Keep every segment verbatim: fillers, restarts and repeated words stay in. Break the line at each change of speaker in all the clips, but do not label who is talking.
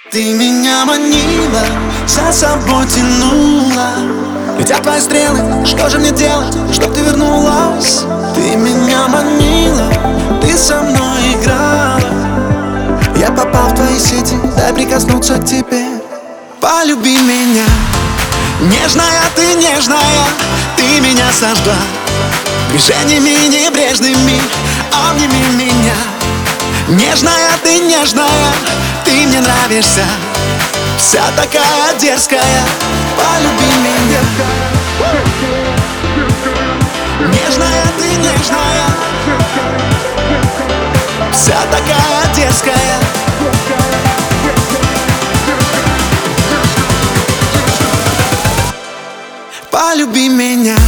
Ты меня манила, за собой тянула. Летят твои стрелы, что же мне делать, чтоб ты вернулась? Ты меня манила, ты со мной играла. Я попал в твои сети, дай прикоснуться к тебе. Полюби меня, нежная ты, нежная, ты меня сожгла. Движениями небрежными обними меня. Нежная ты, нежная, ты мне нравишься. Вся такая дерзкая, полюби меня. Нежная ты, нежная, вся такая дерзкая. Полюби меня.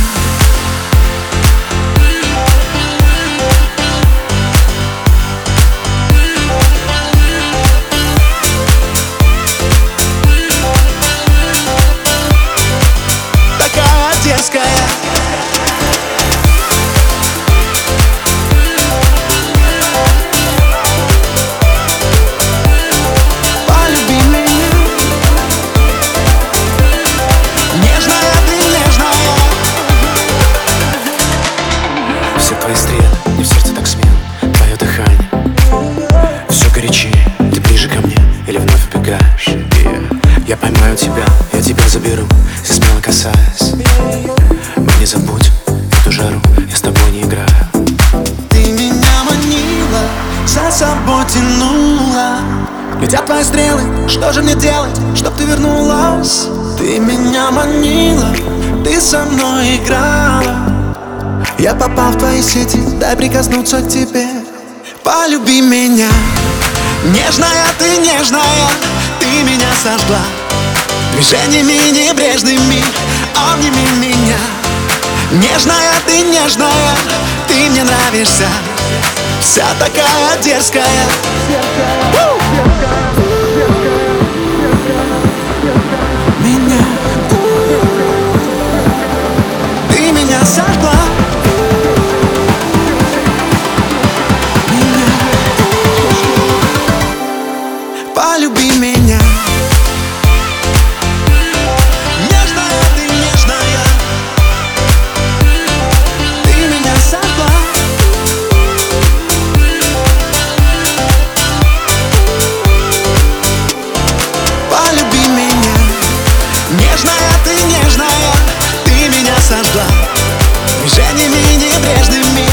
Дерзкая. Полюби меня. Нежная ты, нежная.
Все твои стрелы, не в сердце так смело. Твое дыхание, все горячее. Ты ближе ко мне или вновь убегаешь? Yeah. Я поймаю тебя, я тебя заберу, здесь смело касаясь. Мы не забудем эту жару, я с тобой не играю.
Ты меня манила, за собой тянула. Летят твои стрелы, что же мне делать, чтоб ты вернулась? Ты меня манила, ты со мной играла. Я попал в твои сети, дай прикоснуться к тебе. Полюби меня. Нежная ты, нежная, ты меня сожгла. Движениями небрежными обними меня. Нежная ты, нежная, ты мне нравишься. Вся такая дерзкая. Меня. Ты меня сожгла. Меня. Полюби меня. Нежная ты, нежная, ты меня сожгла. Движениями небрежными